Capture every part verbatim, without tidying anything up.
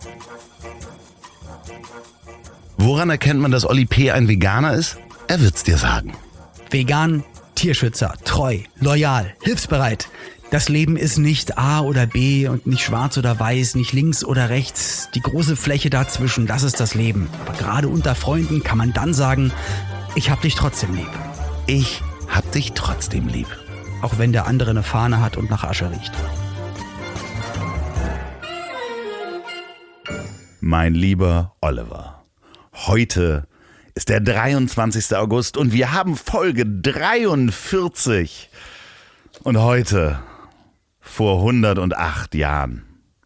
Woran erkennt man, dass Olli P. ein Veganer ist? Er wird's dir sagen. Vegan, Tierschützer, treu, loyal, hilfsbereit. Das Leben ist nicht A oder B und nicht schwarz oder weiß, nicht links oder rechts. Die große Fläche dazwischen, das ist das Leben. Aber gerade unter Freunden kann man dann sagen, ich hab dich trotzdem lieb. Ich hab dich trotzdem lieb. Auch wenn der andere eine Fahne hat und nach Asche riecht. Mein lieber Oliver, heute ist der dreiundzwanzigster August und wir haben Folge dreiundvierzig. Und heute, vor hundertacht Jahren,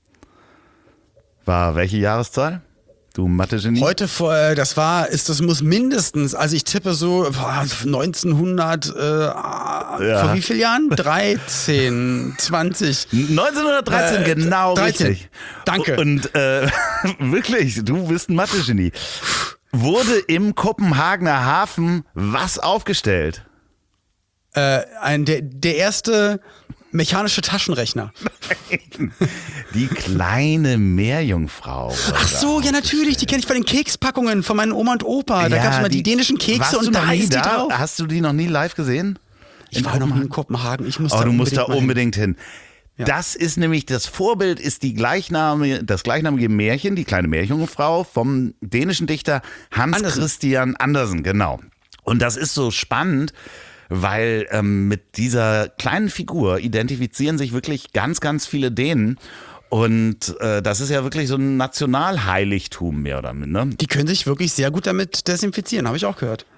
war welche Jahreszahl? Du Mathe-Genie? Heute vor, das war, ist, das muss mindestens, also ich tippe so boah, neunzehnhundert, äh, ja. Vor wie vielen Jahren? dreizehn, zwanzig. neunzehnhundertdreizehn, äh, genau dreizehn. Richtig. Danke. Und äh, wirklich, du bist ein Mathe-Genie. Wurde im Kopenhagener Hafen was aufgestellt? Äh, ein, der, der erste mechanische Taschenrechner. Nein. Die kleine Meerjungfrau. Ach so, ja natürlich, die kenne ich bei den Kekspackungen von meinen Oma und Opa. Da ja, gab es immer die, die dänischen Kekse und da ist die da? drauf. Hast du die noch nie live gesehen? Ich war noch nie in Kopenhagen. Ich muss oh, da du musst da hin. unbedingt hin. Ja. Das ist nämlich, das Vorbild ist die gleichnamige, das gleichnamige Märchen, die kleine Meerjungfrau vom dänischen Dichter Hans Andersen. Christian Andersen, genau. Und das ist so spannend, weil ähm, mit dieser kleinen Figur identifizieren sich wirklich ganz, ganz viele Dänen. Und äh, das ist ja wirklich so ein Nationalheiligtum mehr oder minder. Ne? Die können sich wirklich sehr gut damit desinfizieren, habe ich auch gehört.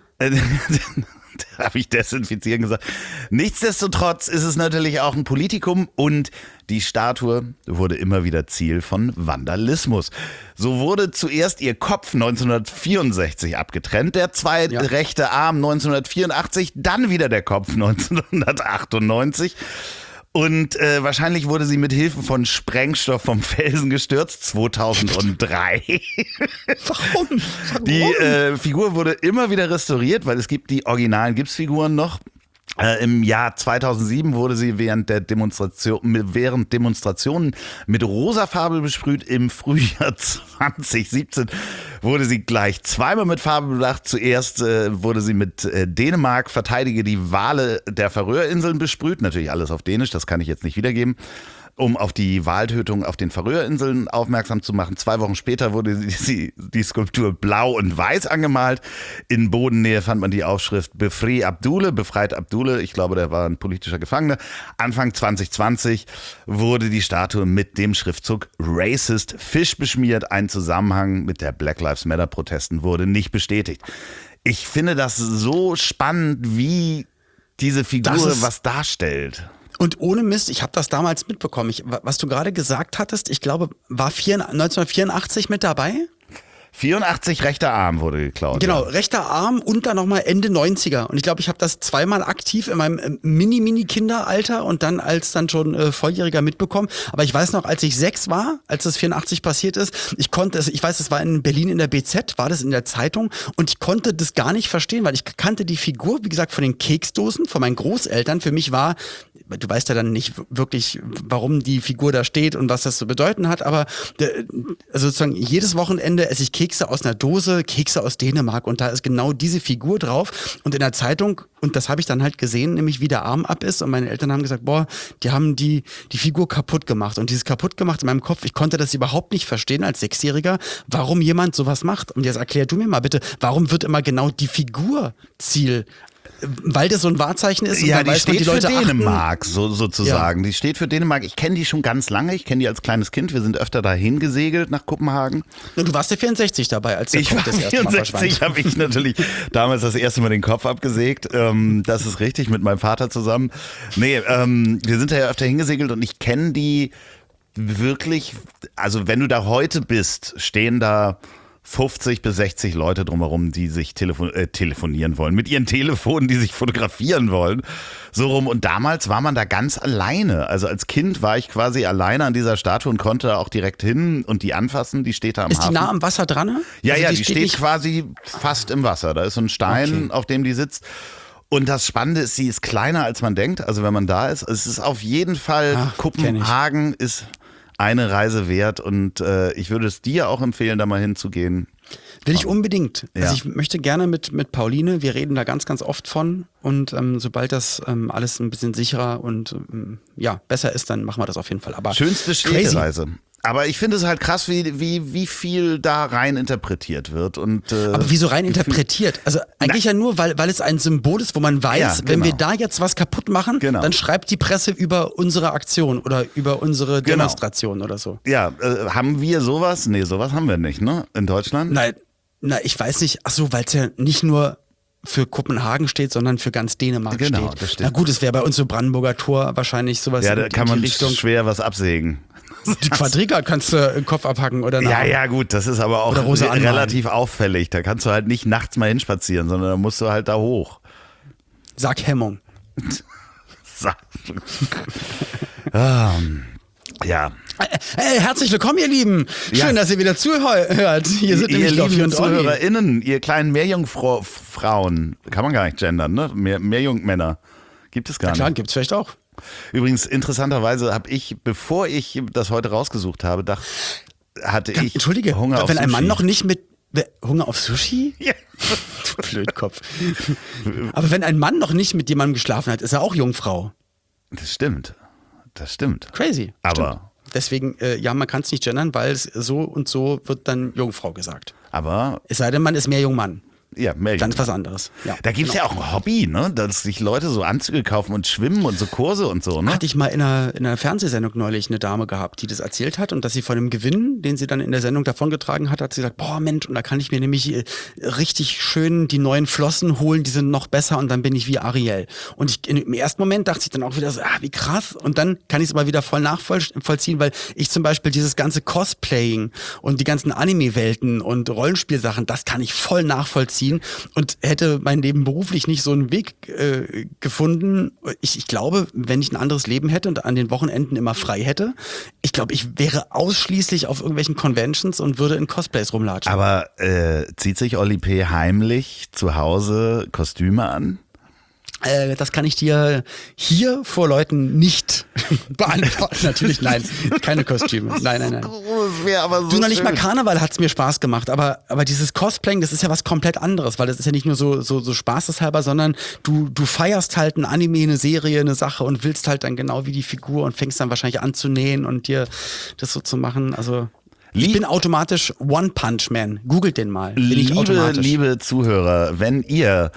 Da habe ich desinfizieren gesagt. Nichtsdestotrotz ist es natürlich auch ein Politikum und die Statue wurde immer wieder Ziel von Vandalismus. So wurde zuerst ihr Kopf neunzehnhundertvierundsechzig abgetrennt, der zweite ja. rechte Arm neunzehnhundertvierundachtzig, dann wieder der Kopf neunzehnhundertachtundneunzig. Und äh, wahrscheinlich wurde sie mit Hilfe von Sprengstoff vom Felsen gestürzt, zweitausenddrei. Warum? Warum? Die äh, Figur wurde immer wieder restauriert, weil es gibt die originalen Gipsfiguren noch. Äh, Im Jahr zweitausendsieben wurde sie während der Demonstration, während Demonstrationen mit rosa Farbe besprüht. Im Frühjahr zweitausendsiebzehn wurde sie gleich zweimal mit Farbe bedacht. Zuerst äh, wurde sie mit äh, Dänemark, verteidige die Wale der Färöerinseln besprüht. Natürlich alles auf Dänisch, das kann ich jetzt nicht wiedergeben. Um auf die Waltötung auf den Färöerinseln aufmerksam zu machen. Zwei Wochen später wurde die, die Skulptur blau und weiß angemalt. In Bodennähe fand man die Aufschrift Befri Abdule, befreit Abdule. Ich glaube, der war ein politischer Gefangener. Anfang zwanzig zwanzig wurde die Statue mit dem Schriftzug Racist Fish beschmiert. Ein Zusammenhang mit der Black Lives Matter Protesten wurde nicht bestätigt. Ich finde das so spannend, wie diese Figur was darstellt. Und ohne Mist, ich habe das damals mitbekommen. Ich, was du gerade gesagt hattest, ich glaube, war neunzehnhundertvierundachtzig mit dabei? vierundachtzig rechter Arm wurde geklaut. Genau, ja. rechter Arm und dann nochmal Ende neunziger. Und ich glaube, ich habe das zweimal aktiv in meinem Mini-Mini-Kinderalter und dann als dann schon äh, Volljähriger mitbekommen. Aber ich weiß noch, als ich sechs war, als das vierundachtzig passiert ist, ich konnte es, ich weiß, es war in Berlin in der B Z, war das in der Zeitung und ich konnte das gar nicht verstehen, weil ich kannte die Figur, wie gesagt, von den Keksdosen, von meinen Großeltern. Für mich war, du weißt ja dann nicht wirklich, warum die Figur da steht und was das zu bedeuten hat, aber also sozusagen jedes Wochenende esse ich Kekse aus einer Dose, Kekse aus Dänemark und da ist genau diese Figur drauf und in der Zeitung, und das habe ich dann halt gesehen, nämlich wie der Arm ab ist und meine Eltern haben gesagt, boah, die haben die, die Figur kaputt gemacht und dieses kaputt gemacht in meinem Kopf, ich konnte das überhaupt nicht verstehen als Sechsjähriger, warum jemand sowas macht und jetzt erklär du mir mal bitte, warum wird immer genau die Figur Ziel? Weil das so ein Wahrzeichen ist und ja, dann die weiß man, steht die Leute für Dänemark, achten. so, sozusagen. Ja. Die steht für Dänemark. Ich kenne die schon ganz lange. Ich kenne die als kleines Kind. Wir sind öfter dahin gesegelt nach Kopenhagen. Und du warst ja vierundsechzig dabei, als der ich Kopf war das erste Mal verschwand. vierundsechzig habe ich natürlich damals das erste Mal den Kopf abgesägt. Ähm, das ist richtig, mit meinem Vater zusammen. Nee, ähm, wir sind da ja öfter hingesegelt und ich kenne die wirklich, also wenn du da heute bist, stehen da fünfzig bis sechzig Leute drumherum, die sich telefon- äh, telefonieren wollen, mit ihren Telefonen, die sich fotografieren wollen, so rum. Und damals war man da ganz alleine. Also als Kind war ich quasi alleine an dieser Statue und konnte auch direkt hin und die anfassen. Die steht da am Ist Hafen. die nah am Wasser dran? Ja, also ja, die, die steht, steht nicht quasi fast im Wasser. Da ist so ein Stein, okay. auf dem die sitzt. Und das Spannende ist, sie ist kleiner, als man denkt. Also wenn man da ist. Es ist auf jeden Fall, Ach, Kopenhagen ist eine Reise wert und äh, ich würde es dir auch empfehlen, da mal hinzugehen. Will ich unbedingt. Ja. Also ich möchte gerne mit, mit Pauline, wir reden da ganz, ganz oft von und ähm, sobald das ähm, alles ein bisschen sicherer und ähm, ja, besser ist, dann machen wir das auf jeden Fall. Aber Schönste crazy. Städtereise. Aber ich finde es halt krass, wie, wie, wie viel da rein interpretiert wird. Und, äh, Aber wieso rein interpretiert? Also eigentlich Na, ja nur, weil, weil es ein Symbol ist, wo man weiß, ja, genau. wenn wir da jetzt was kaputt machen, genau. dann schreibt die Presse über unsere Aktion oder über unsere genau. Demonstration oder so. Ja, äh, haben wir sowas? Nee, sowas haben wir nicht, ne? In Deutschland? Nein, na, ich weiß nicht. Ach so, weil es ja nicht nur für Kopenhagen steht, sondern für ganz Dänemark genau, steht. Das stimmt. Na gut, es wäre bei uns so Brandenburger Tor wahrscheinlich sowas ja, in, da kann in die man Richtung. schwer was absägen. Die Quadriga kannst du im Kopf abhacken oder Ja, ja, gut, das ist aber auch relativ auffällig. Da kannst du halt nicht nachts mal hinspazieren, sondern da musst du halt da hoch. Sag Hemmung. um, ja. Hey, herzlich willkommen, ihr Lieben. Schön, ja. dass ihr wieder zuhört. Hier sind ihr nämlich lieben ZuhörerInnen, ihr kleinen Meerjungfrauen. Kann man gar nicht gendern, ne? Mehr, Meerjungmänner. Gibt es gar ja, klar, nicht. Gibt es vielleicht auch. Übrigens, interessanterweise habe ich, bevor ich das heute rausgesucht habe, dachte, hatte Kann, ich Entschuldige, Hunger auf wenn Sushi. ein Mann noch nicht mit Hunger auf Sushi? Ja. Du Blödkopf. Aber wenn ein Mann noch nicht mit jemandem geschlafen hat, ist er auch Jungfrau. Das stimmt. Das stimmt. Crazy. Aber stimmt. Deswegen, äh, ja, man kann es nicht gendern, weil es so und so wird dann Jungfrau gesagt. Aber es sei denn, man ist mehr Jungmann. Ja, Meerjungmann. Dann ist was anderes. Ja, da gibt es genau. ja auch ein Hobby, ne? Dass sich Leute so Anzüge kaufen und schwimmen und so Kurse und so, ne? Hatte ich mal in einer, in einer Fernsehsendung neulich eine Dame gehabt, die das erzählt hat und dass sie von dem Gewinn, den sie dann in der Sendung davongetragen hat, hat sie gesagt, boah Mensch, und da kann ich mir nämlich richtig schön die neuen Flossen holen, die sind noch besser und dann bin ich wie Ariel. Und ich, im ersten Moment dachte ich dann auch wieder so, ah, wie krass. Und dann kann ich es aber wieder voll nachvollziehen, weil ich zum Beispiel dieses ganze Cosplaying und die ganzen Anime-Welten und Rollenspielsachen, das kann ich voll nachvollziehen. Und hätte mein Leben beruflich nicht so einen Weg äh, gefunden. Ich, ich glaube, wenn ich ein anderes Leben hätte und an den Wochenenden immer frei hätte, ich glaube, ich wäre ausschließlich auf irgendwelchen Conventions und würde in Cosplays rumlatschen. Aber äh, zieht sich Olli P. heimlich zu Hause Kostüme an? Äh, das kann ich dir hier vor Leuten nicht beantworten. Natürlich nein, keine Kostüme. Nein, nein, nein. Das wäre aber so du, noch nicht schön. mal Karneval hat's mir Spaß gemacht, aber, aber dieses Cosplaying, das ist ja was komplett anderes, weil das ist ja nicht nur so, so, so spaßeshalber, sondern du, du feierst halt ein Anime, eine Serie, eine Sache und willst halt dann genau wie die Figur und fängst dann wahrscheinlich an zu nähen und dir das so zu machen. Also ich bin automatisch One Punch Man. Googelt den mal. Bin ich liebe, automatisch. liebe Zuhörer, wenn ihr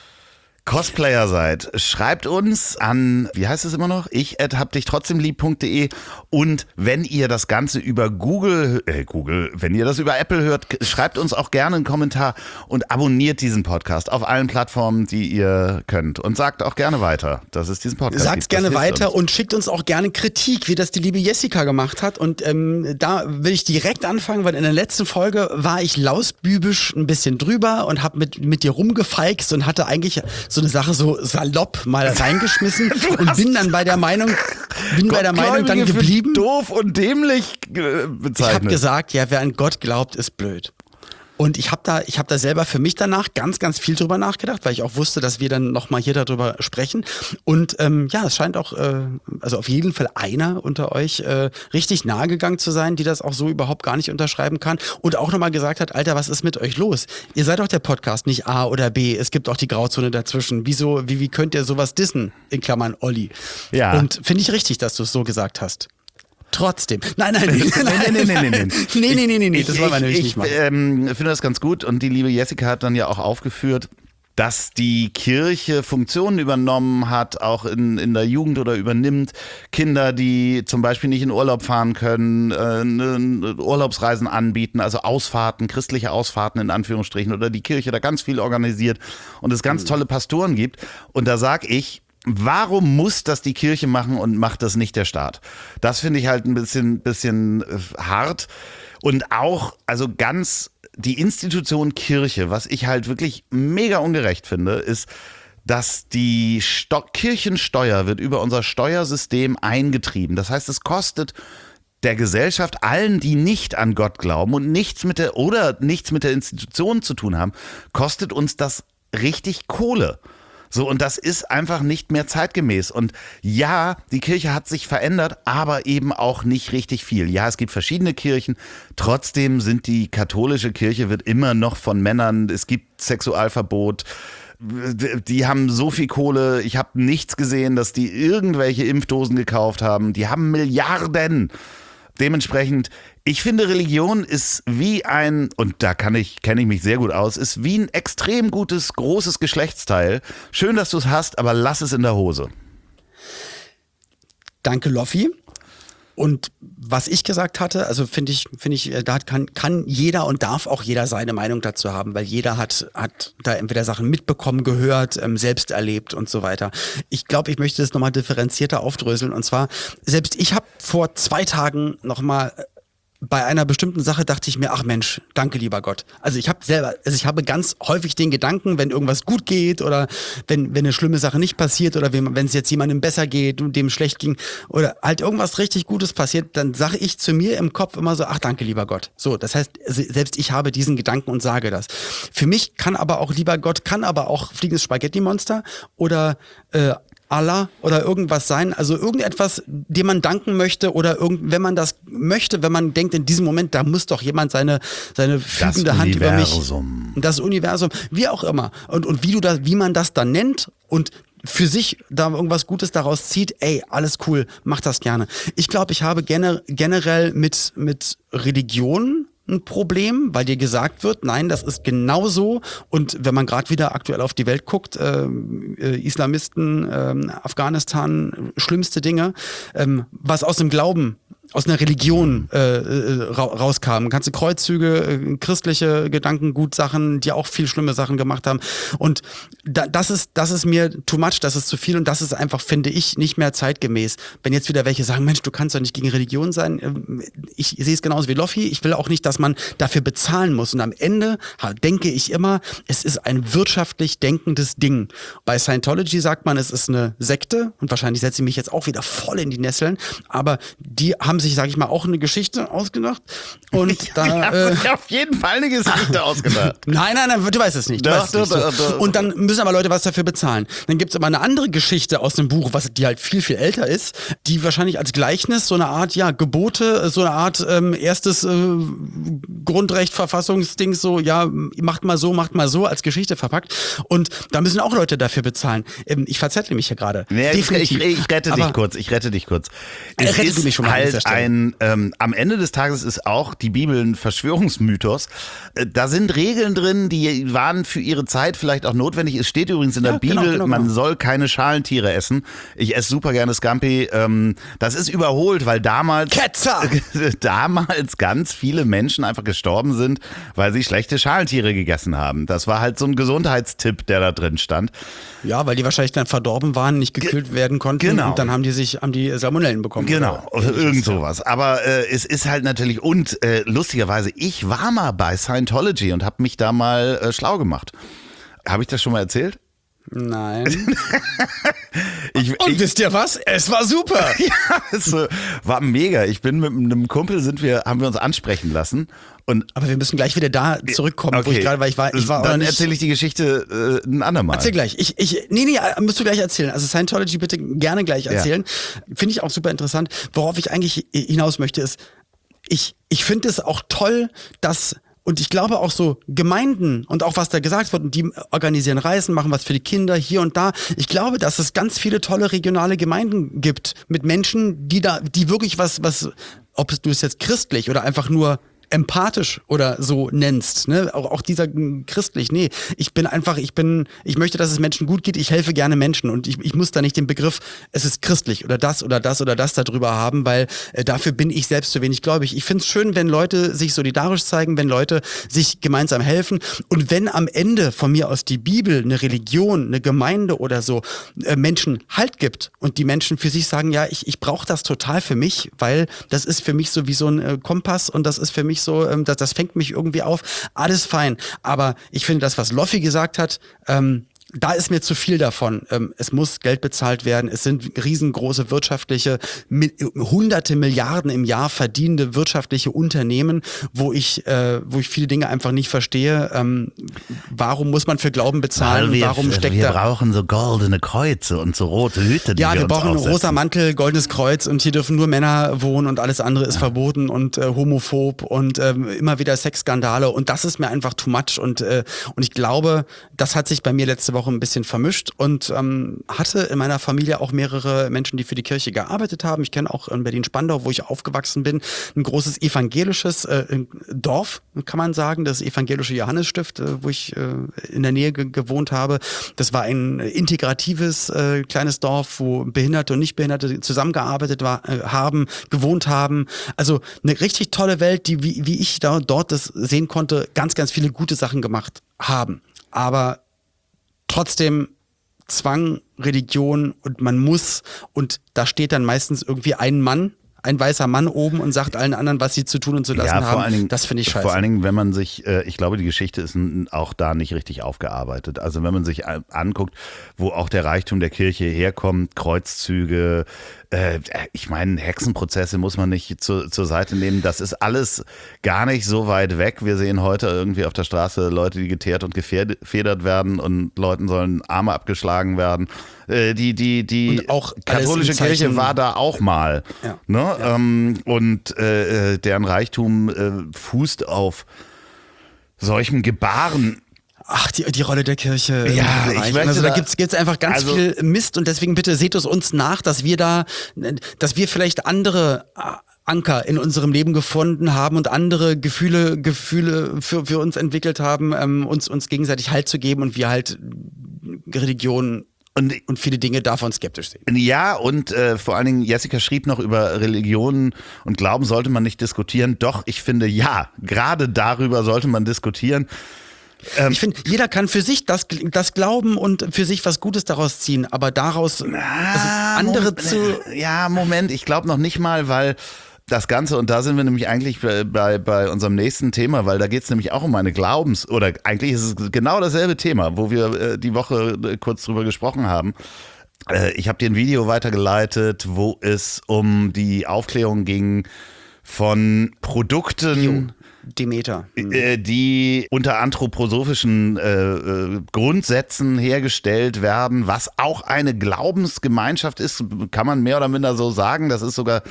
Cosplayer seid, schreibt uns an, wie heißt es immer noch? Ich at hab dich trotzdem lieb punkt de und wenn ihr das Ganze über Google, äh Google, wenn ihr das über Apple hört, schreibt uns auch gerne einen Kommentar und abonniert diesen Podcast auf allen Plattformen, die ihr könnt und sagt auch gerne weiter, dass es diesen Podcast Sagt's gibt. gerne Das hilft weiter uns. und schickt uns auch gerne Kritik, wie das die liebe Jessica gemacht hat und ähm, da will ich direkt anfangen, weil in der letzten Folge war ich lausbübisch ein bisschen drüber und hab mit, mit dir rumgefeixt und hatte eigentlich so eine Sache so salopp mal reingeschmissen und bin dann bei der Meinung, bin bei der Meinung dann geblieben. Doof und dämlich äh, bezeichnet. Ich habe gesagt, ja, wer an Gott glaubt, ist blöd. Und ich habe da, ich habe da selber für mich danach ganz, ganz viel drüber nachgedacht, weil ich auch wusste, dass wir dann nochmal hier darüber sprechen. Und ähm, ja, es scheint auch, äh, also auf jeden Fall einer unter euch äh, richtig nahe gegangen zu sein, die das auch so überhaupt gar nicht unterschreiben kann. Und auch nochmal gesagt hat, Alter, was ist mit euch los? Ihr seid doch der Podcast, nicht A oder B. Es gibt auch die Grauzone dazwischen. Wieso, wie, wie könnt ihr sowas dissen? In Klammern Olli. Ja. Und finde ich richtig, dass du es so gesagt hast. Trotzdem. Nein, nein, nein. nein, nein, nein, nein, nein. Nee, nee, nee, nee, nee. Das ich, wollen wir nämlich ich, nicht machen. Ich ähm, finde das ganz gut und die liebe Jessica hat dann ja auch aufgeführt, dass die Kirche Funktionen übernommen hat, auch in, in der Jugend oder übernimmt. Kinder, die zum Beispiel nicht in Urlaub fahren können, äh, ne, Urlaubsreisen anbieten, also Ausfahrten, christliche Ausfahrten in Anführungsstrichen oder die Kirche da ganz viel organisiert und es ganz tolle Pastoren gibt. Und da sag ich, warum muss das die Kirche machen und macht das nicht der Staat? Das finde ich halt ein bisschen, bisschen hart. Und auch, also ganz die Institution Kirche, was ich halt wirklich mega ungerecht finde, ist, dass die Sto- Kirchensteuer wird über unser Steuersystem eingetrieben. Das heißt, es kostet der Gesellschaft, allen, die nicht an Gott glauben und nichts mit der oder nichts mit der Institution zu tun haben, kostet uns das richtig Kohle. So, und das ist einfach nicht mehr zeitgemäß. Und ja, die Kirche hat sich verändert, aber eben auch nicht richtig viel. Ja, es gibt verschiedene Kirchen. Trotzdem sind die katholische Kirche wird immer noch von Männern, es gibt Sexualverbot. Die haben so viel Kohle. Ich habe nichts gesehen, dass die irgendwelche Impfdosen gekauft haben. Die haben Milliarden. Dementsprechend, ich finde, Religion ist wie ein, und da kann ich, kenne ich mich sehr gut aus, ist wie ein extrem gutes, großes Geschlechtsteil. Schön, dass du es hast, aber lass es in der Hose. Danke, Loffi. Und was ich gesagt hatte, also finde ich, finde ich, da kann, kann jeder und darf auch jeder seine Meinung dazu haben, weil jeder hat, hat da entweder Sachen mitbekommen, gehört, ähm, selbst erlebt und so weiter. Ich glaube, ich möchte das nochmal differenzierter aufdröseln. Und zwar, selbst ich habe vor zwei Tagen nochmal bei einer bestimmten Sache dachte ich mir, ach Mensch, danke lieber Gott. Also ich habe selber, also ich habe ganz häufig den Gedanken, wenn irgendwas gut geht oder wenn, wenn eine schlimme Sache nicht passiert oder wenn es jetzt jemandem besser geht und dem schlecht ging oder halt irgendwas richtig Gutes passiert, dann sage ich zu mir im Kopf immer so, ach danke lieber Gott. So, das heißt, selbst ich habe diesen Gedanken und sage das. Für mich kann aber auch lieber Gott, kann aber auch fliegendes Spaghetti-Monster oder äh, Allah oder irgendwas sein, also irgendetwas, dem man danken möchte oder irgend, wenn man das möchte, wenn man denkt, in diesem Moment, da muss doch jemand seine, seine fügende Hand über mich, das Universum, wie auch immer. Und, und wie du das, wie man das dann nennt und für sich da irgendwas Gutes daraus zieht, ey, alles cool, mach das gerne. Ich glaube, ich habe gener- generell mit, mit Religion ein Problem, weil dir gesagt wird, nein, das ist genauso. Und wenn man gerade wieder aktuell auf die Welt guckt, äh, äh, Islamisten, äh, Afghanistan, schlimmste Dinge, ähm, was aus dem Glauben, aus einer Religion äh, äh, ra- rauskam. Ganze Kreuzzüge, äh, christliche Gedankengutsachen, die auch viel schlimme Sachen gemacht haben. Und da, das ist, das ist mir too much, das ist zu viel und das ist einfach, finde ich, nicht mehr zeitgemäß. Wenn jetzt wieder welche sagen, Mensch, du kannst doch nicht gegen Religion sein. Ich sehe es genauso wie Loffi. Ich will auch nicht, dass man dafür bezahlen muss. Und am Ende denke ich immer, es ist ein wirtschaftlich denkendes Ding. Bei Scientology sagt man, es ist eine Sekte und wahrscheinlich setze ich mich jetzt auch wieder voll in die Nesseln, aber die haben sich, sage ich mal, auch eine Geschichte ausgedacht. Und da, ich habe äh, sich auf jeden Fall eine Geschichte ausgedacht. Nein, nein, nein, du weißt es nicht. Du Doch, weißt es nicht doch, so. doch, doch. Und dann müssen aber Leute was dafür bezahlen. Dann gibt's aber eine andere Geschichte aus dem Buch, was die halt viel, viel älter ist, die wahrscheinlich als Gleichnis so eine Art, ja, Gebote, so eine Art ähm, erstes äh, Grundrecht, Verfassungsding, so, ja, macht mal so, macht mal so, als Geschichte verpackt. Und da müssen auch Leute dafür bezahlen. Ähm, ich verzettle mich hier gerade. Nee, ich, ich, ich rette aber dich kurz, ich rette dich kurz. Äh, Es rette ist du mich schon mal an dieser halt Stelle. ein, ähm, am Ende des Tages ist auch die Bibel ein Verschwörungsmythos. Äh, da sind Regeln drin, die waren für ihre Zeit vielleicht auch notwendig. Es steht übrigens in der Ja, Bibel, genau, genau, man genau. soll keine Schalentiere essen. Ich esse super gerne Scampi. Ähm, das ist überholt, weil damals, Ketzer! damals ganz viele Menschen einfach gestorben sind, weil sie schlechte Schalentiere gegessen haben. Das war halt so ein Gesundheitstipp, der da drin stand. Ja, weil die wahrscheinlich dann verdorben waren, nicht gekühlt werden konnten genau. und dann haben die sich, haben die Salmonellen bekommen. Genau, oder oder irgend sowas. Aber äh, es ist halt natürlich, und äh, lustigerweise, ich war mal bei Scientology und habe mich da mal äh, schlau gemacht. Habe ich das schon mal erzählt? Nein. Ich, Und ich, wisst ihr was? Es war super. ja, es äh, war mega. Ich bin mit einem Kumpel, sind wir, haben wir uns ansprechen lassen. Und Aber wir müssen gleich wieder da zurückkommen, wo okay, ich gerade, weil ich war, ich war auch dann nicht. erzähle ich die Geschichte äh, ein andermal. Erzähl gleich. Ich, ich, nee, nee, musst du gleich erzählen. Also Scientology bitte gerne gleich erzählen. Finde ich auch super interessant. Worauf ich eigentlich hinaus möchte ist, ich, ich finde es auch toll, dass und ich glaube auch so Gemeinden und auch was da gesagt wird, und die organisieren Reisen, machen was für die Kinder hier und da. Ich glaube, dass es ganz viele tolle regionale Gemeinden gibt mit Menschen, die da, die wirklich was, was, ob du es jetzt christlich oder einfach nur empathisch oder so nennst, ne? Auch, auch dieser m, christlich, nee, ich bin einfach, ich bin, ich möchte, dass es Menschen gut geht, ich helfe gerne Menschen und ich, ich muss da nicht den Begriff, es ist christlich oder das oder das oder das darüber haben, weil äh, dafür bin ich selbst zu wenig gläubig. Ich finde es schön, wenn Leute sich solidarisch zeigen, wenn Leute sich gemeinsam helfen und wenn am Ende von mir aus die Bibel, eine Religion, eine Gemeinde oder so äh, Menschen Halt gibt und die Menschen für sich sagen, ja, ich, ich brauche das total für mich, weil das ist für mich so wie so ein äh, Kompass und das ist für mich so, ähm, das, das fängt mich irgendwie auf, alles fein. Aber ich finde das, was Loffi gesagt hat, ähm, da ist mir zu viel davon. Ähm, es muss Geld bezahlt werden. Es sind riesengroße wirtschaftliche, mi- hunderte Milliarden im Jahr verdienende wirtschaftliche Unternehmen, wo ich, äh, wo ich viele Dinge einfach nicht verstehe. Ähm, warum muss man für Glauben bezahlen? Weil wir, warum steckt wir da brauchen so goldene Kreuze und so rote Hüte, die ja, wir, wir uns brauchen einen aufsetzen. rosa Mantel, goldenes Kreuz und hier dürfen nur Männer wohnen und alles andere ist ja. verboten und äh, homophob und ähm, immer wieder Sexskandale und das ist mir einfach too much und, äh, und ich glaube, das hat sich bei mir letzte Woche ein bisschen vermischt und ähm, hatte in meiner Familie auch mehrere Menschen, die für die Kirche gearbeitet haben. Ich kenne auch in Berlin-Spandau, wo ich aufgewachsen bin, ein großes evangelisches äh, Dorf, kann man sagen, das evangelische Johannesstift, äh, wo ich äh, in der Nähe ge- gewohnt habe. Das war ein integratives äh, kleines Dorf, wo Behinderte und Nichtbehinderte zusammengearbeitet war, äh, haben, gewohnt haben. Also eine richtig tolle Welt, die, wie, wie ich da, dort das sehen konnte, ganz, ganz viele gute Sachen gemacht haben. Aber trotzdem Zwang, Religion und man muss und da steht dann meistens irgendwie ein Mann, ein weißer Mann oben und sagt allen anderen, was sie zu tun und zu lassen ja, vor haben. allen Dingen, das finde ich scheiße. Vor allen Dingen, wenn man sich, äh, ich glaube, die Geschichte ist n- auch da nicht richtig aufgearbeitet. Also wenn man sich a- anguckt, wo auch der Reichtum der Kirche herkommt, Kreuzzüge, äh, ich meine, Hexenprozesse muss man nicht zu, zur Seite nehmen. Das ist alles gar nicht so weit weg. Wir sehen heute irgendwie auf der Straße Leute, die geteert und gefedert werden und Leuten sollen Arme abgeschlagen werden. Äh, die die, die Und auch katholische alles im Zeichen- Kirche war da auch mal. Ja. Ne? Ja. Ähm, und äh, deren Reichtum äh, fußt auf solchem Gebaren. Ach, die, die Rolle der Kirche. im Ja, Bereich. ich möchte also da da- gibt's gibt's einfach ganz also- viel Mist und deswegen bitte seht es uns nach, dass wir da, dass wir vielleicht andere äh, Anker in unserem Leben gefunden haben und andere Gefühle, Gefühle für, für uns entwickelt haben, ähm, uns, uns gegenseitig Halt zu geben und wir halt Religion Und und viele Dinge davon skeptisch sehen. ja, und äh, vor allen Dingen, Jessica schrieb noch, über Religionen und Glauben sollte man nicht diskutieren. Doch, ich finde, ja, gerade darüber sollte man diskutieren. Ähm, Ich finde, jeder kann für sich das, das glauben und für sich was Gutes daraus ziehen, aber daraus also andere Moment, zu... Ja, Moment, ich glaube noch nicht mal, weil das Ganze, und da sind wir nämlich eigentlich bei, bei, bei unserem nächsten Thema, weil da geht es nämlich auch um eine Glaubens- oder eigentlich ist es genau dasselbe Thema, wo wir äh, die Woche äh, kurz drüber gesprochen haben. Äh, ich habe dir ein Video weitergeleitet, wo es um die Aufklärung ging von Produkten... Bio. Demeter. Mhm. äh, die unter anthroposophischen äh, äh, Grundsätzen hergestellt werden, was auch eine Glaubensgemeinschaft ist, kann man mehr oder minder so sagen. Das ist sogar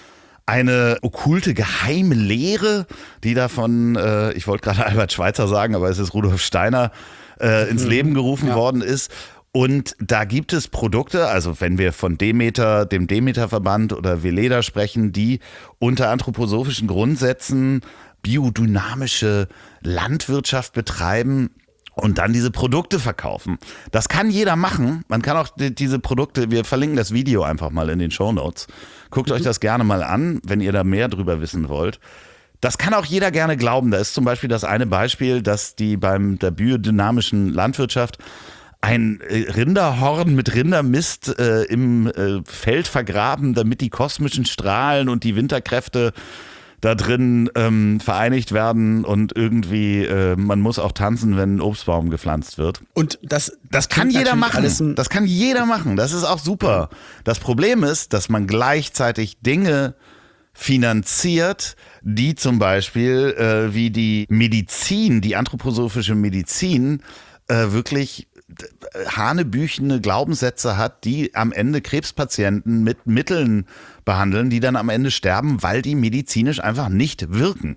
eine okkulte geheime Lehre, die da von, äh, ich wollte gerade Albert Schweitzer sagen, aber es ist Rudolf Steiner, äh, ins Mhm. Leben gerufen Ja. worden ist. Und da gibt es Produkte, also wenn wir von Demeter, dem Demeter-Verband oder Veleda sprechen, die unter anthroposophischen Grundsätzen biodynamische Landwirtschaft betreiben und dann diese Produkte verkaufen. Das kann jeder machen. Man kann auch die, diese Produkte, wir verlinken das Video einfach mal in den Shownotes. Guckt mhm. euch das gerne mal an, wenn ihr da mehr drüber wissen wollt. Das kann auch jeder gerne glauben. Da ist zum Beispiel das eine Beispiel, dass die beim der biodynamischen Landwirtschaft ein Rinderhorn mit Rindermist äh, im äh, Feld vergraben, damit die kosmischen Strahlen und die Winterkräfte da drin ähm, vereinigt werden und irgendwie, äh, man muss auch tanzen, wenn ein Obstbaum gepflanzt wird. Und das, Das kann klingt jeder natürlich alles machen. ein- Das kann jeder machen. Das ist auch super. Das Problem ist, dass man gleichzeitig Dinge finanziert, die zum Beispiel äh, wie die Medizin, die anthroposophische Medizin, äh, wirklich hanebüchene Glaubenssätze hat, die am Ende Krebspatienten mit Mitteln behandeln, die dann am Ende sterben, weil die medizinisch einfach nicht wirken.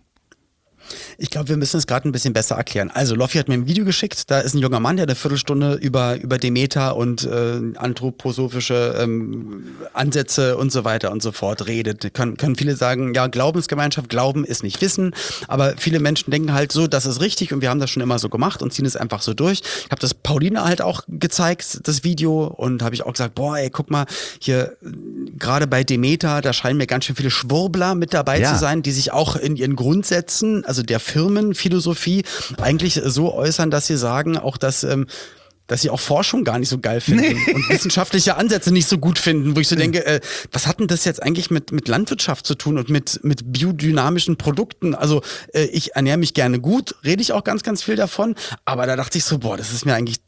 Ich glaube, wir müssen es gerade ein bisschen besser erklären. Also, Loffi hat mir ein Video geschickt. Da ist ein junger Mann, der eine Viertelstunde über, über Demeter und äh, anthroposophische ähm, Ansätze und so weiter und so fort redet. Können, können viele sagen, ja, Glaubensgemeinschaft, Glauben ist nicht Wissen. Aber viele Menschen denken halt so, das ist richtig und wir haben das schon immer so gemacht und ziehen es einfach so durch. Ich habe das Pauline halt auch gezeigt, das Video, und habe ich auch gesagt, boah, ey, guck mal, hier gerade bei Demeter, da scheinen mir ganz schön viele Schwurbler mit dabei Ja. zu sein, die sich auch in ihren Grundsätzen, also der Firmenphilosophie, eigentlich so äußern, dass sie sagen, auch dass, ähm, dass sie auch Forschung gar nicht so geil finden und wissenschaftliche Ansätze nicht so gut finden, wo ich so denke, äh, was hat denn das jetzt eigentlich mit, mit Landwirtschaft zu tun und mit, mit biodynamischen Produkten? Also äh, ich ernähre mich gerne gut, rede ich auch ganz, ganz viel davon, aber da dachte ich so, boah, das ist mir eigentlich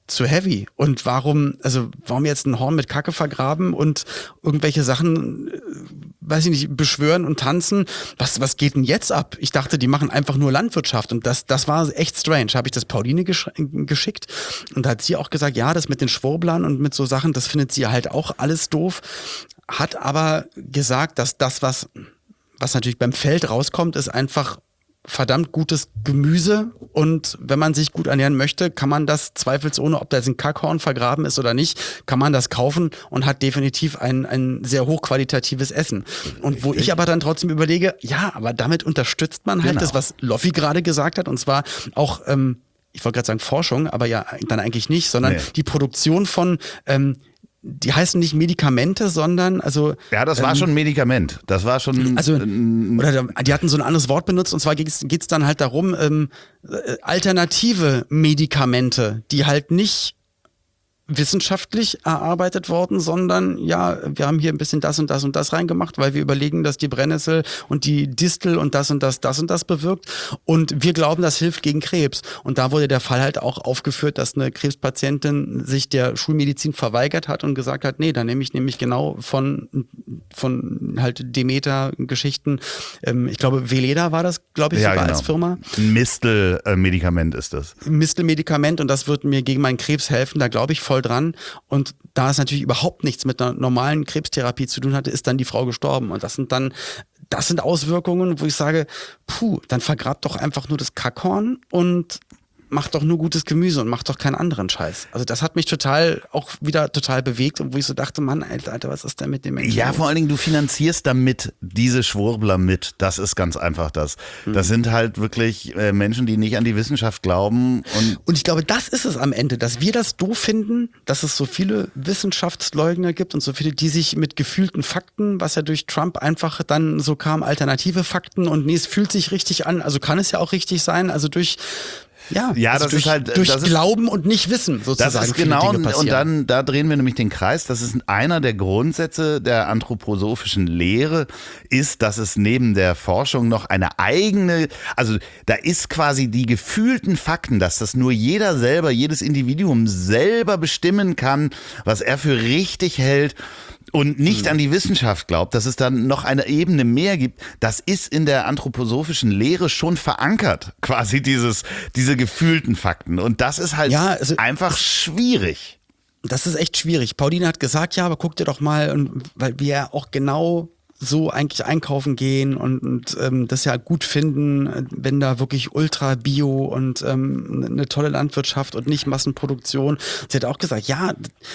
zu heavy. Und warum, also warum jetzt ein Horn mit Kacke vergraben und irgendwelche Sachen, äh, weiß ich nicht, beschwören und tanzen? Was, was geht denn jetzt ab? Ich dachte, die machen einfach nur Landwirtschaft. Und das, das war echt strange. Habe ich das Pauline gesch geschickt und da hat sie auch gesagt, ja, das mit den Schwurblern und mit so Sachen, das findet sie halt auch alles doof. Hat aber gesagt, dass das, was, was natürlich beim Feld rauskommt, ist einfach verdammt gutes Gemüse, und wenn man sich gut ernähren möchte, kann man das zweifelsohne, ob da jetzt ein Kackhorn vergraben ist oder nicht, kann man das kaufen und hat definitiv ein, ein sehr hochqualitatives Essen. Und wo ich aber dann trotzdem überlege, ja, aber damit unterstützt man halt Genau. das, was Loffi gerade gesagt hat, und zwar auch, ähm, ich wollte gerade sagen Forschung, aber ja dann eigentlich nicht, sondern Nee. die Produktion von ähm, die heißen nicht Medikamente, sondern also Ja, das war ähm, schon ein Medikament. Das war schon. also, ähm, oder die hatten so ein anderes Wort benutzt, und zwar geht es dann halt darum, ähm, äh, alternative Medikamente, die halt nicht wissenschaftlich erarbeitet worden, sondern ja, wir haben hier ein bisschen das und das und das reingemacht, weil wir überlegen, dass die Brennnessel und die Distel und das und das, das und das bewirkt, und wir glauben, das hilft gegen Krebs. Und da wurde der Fall halt auch aufgeführt, dass eine Krebspatientin sich der Schulmedizin verweigert hat und gesagt hat, nee, da nehme ich nämlich genau von, von halt Demeter-Geschichten, ähm, ich glaube, Veleda war das, glaube ich, Ja, sogar genau. als Firma. Ein Mistel-Medikament ist das. Mistelmedikament, und das wird mir gegen meinen Krebs helfen, da glaube ich voll dran. Und da es natürlich überhaupt nichts mit einer normalen Krebstherapie zu tun hatte, ist dann die Frau gestorben. Und das sind dann, das sind Auswirkungen, wo ich sage, puh, dann vergrabt doch einfach nur das Kackhorn und macht doch nur gutes Gemüse und macht doch keinen anderen Scheiß. Also das hat mich total, auch wieder total bewegt, und wo ich so dachte, Mann, Alter, Alter, was ist denn mit dem Menschen Ja, los? vor allen Dingen, du finanzierst damit diese Schwurbler mit. Das ist ganz einfach das. Das sind halt wirklich äh, Menschen, die nicht an die Wissenschaft glauben. Und Und ich glaube, das ist es am Ende, dass wir das doof finden, dass es so viele Wissenschaftsleugner gibt und so viele, die sich mit gefühlten Fakten, was ja durch Trump einfach dann so kam, alternative Fakten, und nee, es fühlt sich richtig an, also kann es ja auch richtig sein, also durch ja, Ja, also das durch, ist halt- durch das ist- Glauben und nicht Wissen sozusagen. das ist viele genau, Dinge und passieren. dann, da drehen wir nämlich den Kreis. Das ist einer der Grundsätze der anthroposophischen Lehre, ist, dass es neben der Forschung noch eine eigene, also da ist quasi die gefühlten Fakten, dass das nur jeder selber, jedes Individuum selber bestimmen kann, was er für richtig hält und nicht an die Wissenschaft glaubt, dass es dann noch eine Ebene mehr gibt. Das ist in der anthroposophischen Lehre schon verankert, quasi dieses, diese gefühlten Fakten. Und das ist halt Ja, also- einfach schwierig. Das ist echt schwierig. Pauline hat gesagt, ja, aber guck dir doch mal, und weil wir ja auch genau so eigentlich einkaufen gehen und, und ähm, das ja gut finden, wenn da wirklich ultra bio und ähm, eine tolle Landwirtschaft und nicht Massenproduktion. Sie hat auch gesagt, ja,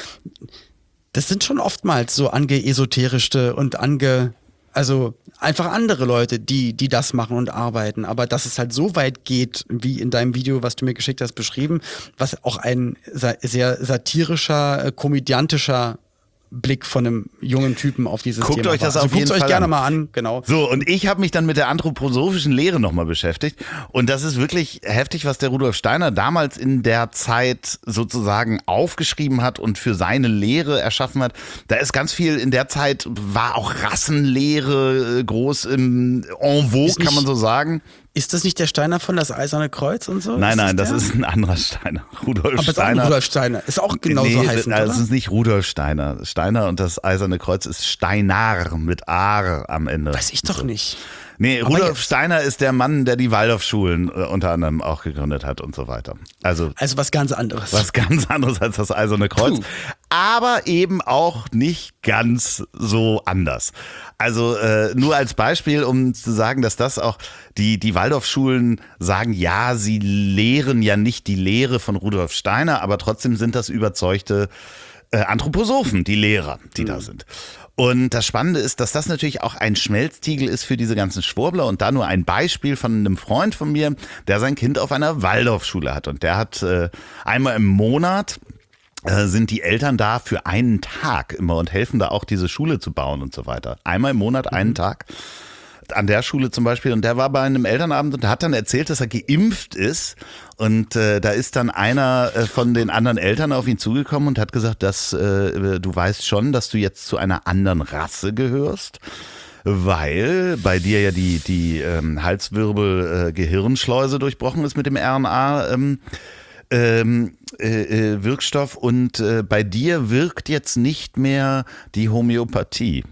das sind schon oftmals so angeesoterischte und ange, also einfach andere Leute, die, die das machen und arbeiten. Aber dass es halt so weit geht, wie in deinem Video, was du mir geschickt hast, beschrieben, was auch ein sa- sehr satirischer, äh, komödiantischer Blick von einem jungen Typen auf dieses Guckt Thema euch das war. Also auf jeden guckt's euch Fall gerne an. mal an, genau. So, und ich habe mich dann mit der anthroposophischen Lehre nochmal beschäftigt. Und das ist wirklich heftig, was der Rudolf Steiner damals in der Zeit sozusagen aufgeschrieben hat und für seine Lehre erschaffen hat. Da ist ganz viel, in der Zeit war auch Rassenlehre äh, groß im en vogue, Ist nicht- kann man so sagen. Ist das nicht der Steiner von das Eiserne Kreuz und so? Nein, nein, das der? ist ein anderer Steiner. Rudolf Aber ist auch ein Steiner. Rudolf Steiner. Ist auch genauso nee, heißend, das oder? ist nicht Rudolf Steiner. Steiner und das Eiserne Kreuz ist Steinar mit Aar am Ende. Weiß ich doch nicht. Nee, Aber Rudolf jetzt- Steiner ist der Mann, der die Waldorfschulen äh, unter anderem auch gegründet hat und so weiter. Also Also was ganz anderes. was ganz anderes als das Eiserne Kreuz, Puh. aber eben auch nicht ganz so anders. Also äh, nur als Beispiel, um zu sagen, dass das auch die, die Waldorfschulen sagen, ja, sie lehren ja nicht die Lehre von Rudolf Steiner, aber trotzdem sind das überzeugte äh, Anthroposophen, die Lehrer, die da sind. Und das Spannende ist, dass das natürlich auch ein Schmelztiegel ist für diese ganzen Schwurbler, und da nur ein Beispiel von einem Freund von mir, der sein Kind auf einer Waldorfschule hat, und der hat äh, einmal im Monat äh, sind die Eltern da für einen Tag immer und helfen da auch, diese Schule zu bauen und so weiter. Einmal im Monat einen Tag. An der Schule zum Beispiel, und der war bei einem Elternabend und hat dann erzählt, dass er geimpft ist, und äh, da ist dann einer äh, von den anderen Eltern auf ihn zugekommen und hat gesagt, dass äh, du weißt schon, dass du jetzt zu einer anderen Rasse gehörst, weil bei dir ja die, die ähm, Halswirbel-Gehirnschleuse durchbrochen ist mit dem R N A. Ähm, ähm, äh, äh, Wirkstoff und äh, bei dir wirkt jetzt nicht mehr die Homöopathie.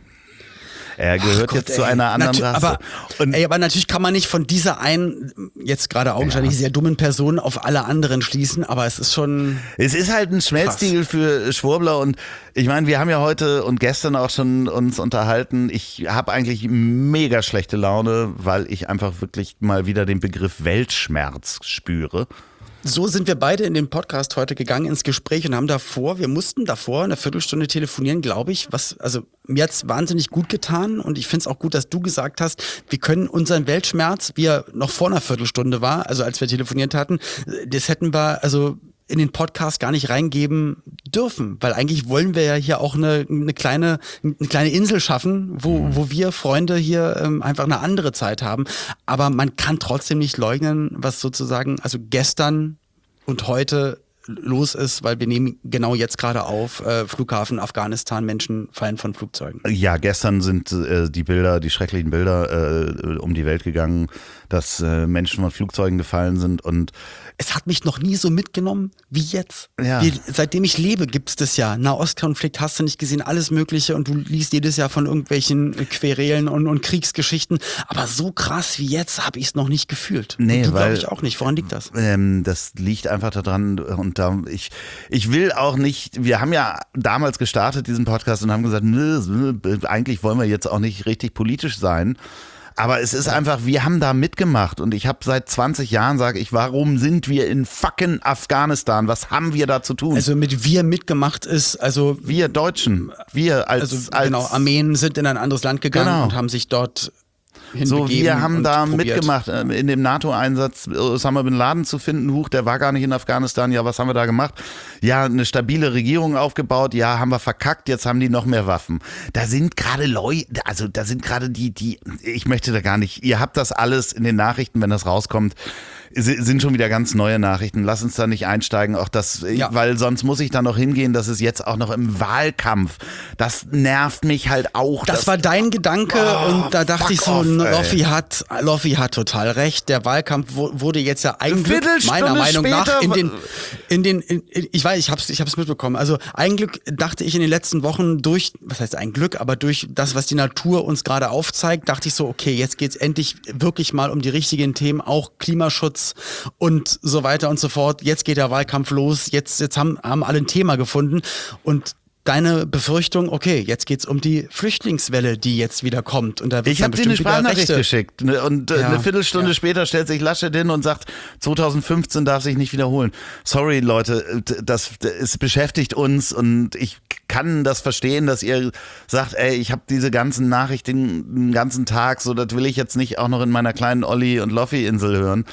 Er gehört Gott, jetzt zu ey. einer anderen Natu- Rasse. Aber, Und ey, aber natürlich kann man nicht von dieser einen, jetzt gerade augenscheinlich Ja. sehr dummen Person auf alle anderen schließen, aber es ist schon. es ist halt ein Schmelztiegel für Schwurbler und ich meine, wir haben ja heute und gestern auch schon uns unterhalten. Ich habe eigentlich mega schlechte Laune, weil ich einfach wirklich mal wieder den Begriff Weltschmerz spüre. So sind wir beide in den Podcast heute gegangen ins Gespräch und haben davor, wir mussten davor eine Viertelstunde telefonieren, glaube ich, was, also mir hat's wahnsinnig gut getan und ich finde es auch gut, dass du gesagt hast, wir können unseren Weltschmerz, wie er noch vor einer Viertelstunde war, also als wir telefoniert hatten, das hätten wir, also in den Podcast gar nicht reingeben dürfen, weil eigentlich wollen wir ja hier auch eine, eine kleine eine kleine Insel schaffen, wo, wo wir Freunde hier ähm, einfach eine andere Zeit haben. Aber man kann trotzdem nicht leugnen, was sozusagen also gestern und heute los ist, weil wir nehmen genau jetzt gerade auf, äh, Flughafen Afghanistan, Menschen fallen von Flugzeugen. Ja, gestern sind äh, die Bilder, die schrecklichen Bilder äh, um die Welt gegangen, dass äh, Menschen von Flugzeugen gefallen sind und Es hat mich noch nie so mitgenommen wie jetzt. Ja. Wir, seitdem ich lebe, gibt's das ja. Nahostkonflikt hast du nicht gesehen, alles Mögliche und du liest jedes Jahr von irgendwelchen Querelen und, und Kriegsgeschichten. Aber so krass wie jetzt habe ich es noch nicht gefühlt. Nee, und du glaube weil- ich auch nicht. Woran liegt das? Ähm, das liegt einfach daran und da, ich, ich will auch nicht, wir haben ja damals gestartet diesen Podcast und haben gesagt, nö, nö, eigentlich wollen wir jetzt auch nicht richtig politisch sein. Aber es ist einfach, wir haben da mitgemacht und ich habe seit zwanzig Jahren, sage ich, warum sind wir in fucking Afghanistan? Was haben wir da zu tun? Also mit wir mitgemacht ist, also, wir Deutschen, wir als, also als genau, Armeen sind in ein anderes Land gegangen Genau. und haben sich dort So, hinbegeben wir haben und da probiert. mitgemacht, ähm, in dem NATO-Einsatz Osama Bin Laden zu finden. Huch, der war gar nicht in Afghanistan. Ja, was haben wir da gemacht? Ja, eine stabile Regierung aufgebaut. Ja, haben wir verkackt. Jetzt haben die noch mehr Waffen. Da sind gerade Leute, also da sind gerade die, die, ich möchte da gar nicht, ihr habt das alles in den Nachrichten, wenn das rauskommt, sind schon wieder ganz neue Nachrichten. Lass uns da nicht einsteigen, auch das, Ja. weil sonst muss ich da noch hingehen, dass es jetzt auch noch im Wahlkampf, das nervt mich halt auch. Das war dein Gedanke Oh, und da dachte fuck ich so, off, ey. Loffi hat, Loffi hat total recht. Der Wahlkampf wo- wurde jetzt ja ein Glück, Viertelstunde meiner Meinung nach, später- in den, in den, in, in, ich weiß, ich hab's, ich hab's mitbekommen. Also ein Glück dachte ich in den letzten Wochen durch, was heißt ein Glück, aber durch das, was die Natur uns gerade aufzeigt, dachte ich so, okay, jetzt geht's endlich wirklich mal um die richtigen Themen, auch Klimaschutz und so weiter und so fort. Jetzt geht der Wahlkampf los. Jetzt, jetzt haben, haben alle ein Thema gefunden und deine Befürchtung, okay, jetzt geht's um die Flüchtlingswelle, die jetzt wieder kommt. Und da wird's Ich dann habe dir eine bestimmt wieder Sprachnachricht Rechte. geschickt ne, und äh, Ja, eine Viertelstunde ja. später stellt sich Laschet hin und sagt, zwanzig fünfzehn darf sich nicht wiederholen. Sorry Leute, das, es beschäftigt uns und ich kann das verstehen, dass ihr sagt, ey, ich habe diese ganzen Nachrichten den ganzen Tag, so das will ich jetzt nicht auch noch in meiner kleinen Olli- und Loffi-Insel hören.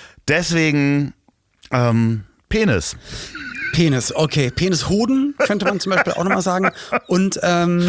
Deswegen ähm, Penis. Penis, okay. Penishoden könnte man zum Beispiel auch nochmal sagen. Und, ähm,